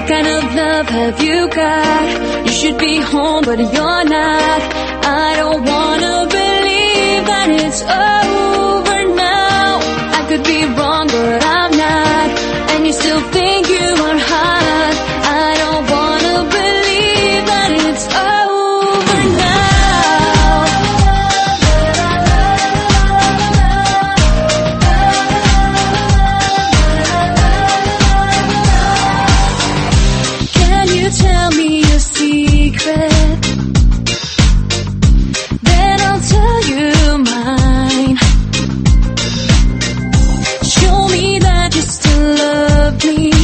kind of love have you got? You should be home, but you're not. I don't wanna believe that it's over now. I could be wrong, but I'm not. And you still think you are hot. I don't wanna believe that it's over now. Can you tell me your secret? Then I'll tell you mine. Show me that you still love me.